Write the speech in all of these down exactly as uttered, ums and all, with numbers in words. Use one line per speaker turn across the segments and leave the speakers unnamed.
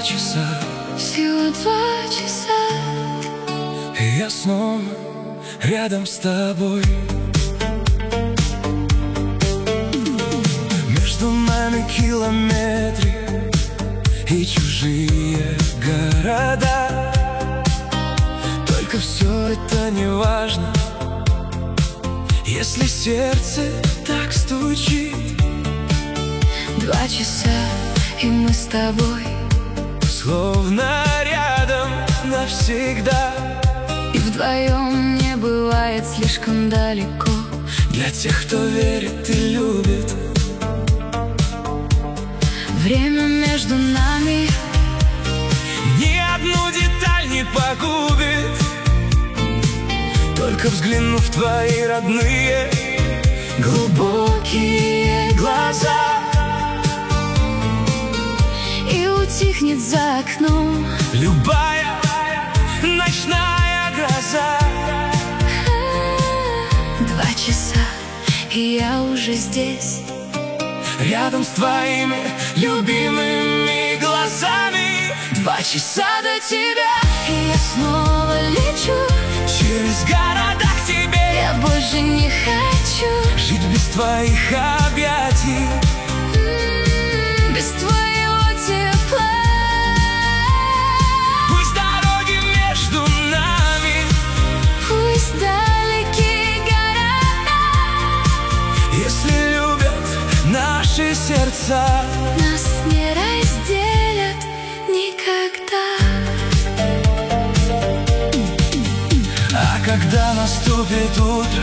часа,
всего два часа,
и я снова рядом с тобой. Между нами километры и чужие города, только все это не важно, если сердце так стучит.
два часа, и мы с тобой,
словно рядом навсегда.
и вдвоем не бывает слишком далеко
для тех, кто верит и любит.
Время между нами
ни одну деталь не погубит, только взглянув в твои родные глубокие глаза,
и утихнет за окном
любая ночная гроза.
Два часа, и я уже здесь,
рядом с твоими любимыми глазами.
Два часа до тебя, и я снова лечу
через города к тебе.
Я больше не хочу
жить без твоих объятий,
м-м, без твоего тепла.
Пусть дороги между нами,
пусть далекие города,
если любят наши сердца,
нас не разделят никогда.
А когда наступит утро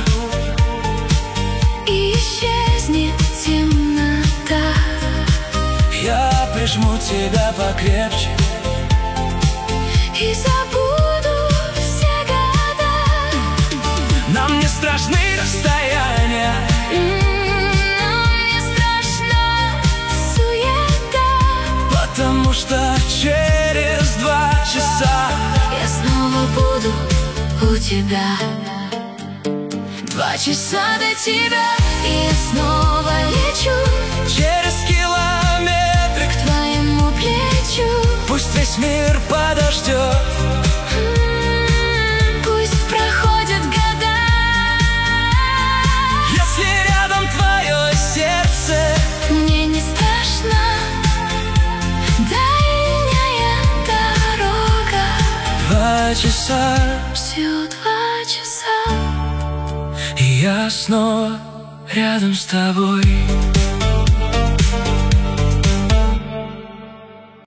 и исчезнет темнота,
я прижму тебя покрепче
и забуду все года.
Нам не страшны расстояния,
Нам не страшна суета,
потому что через два часа
я снова буду у тебя. Два часа до тебя, и я снова лечу
через километры
к твоему плечу.
Пусть весь мир подождет,
М-м, пусть проходят года,
если рядом твое сердце.
мне не страшно дальняя дорога.
Два часа,
Всего два часа,
и я снова рядом с тобой.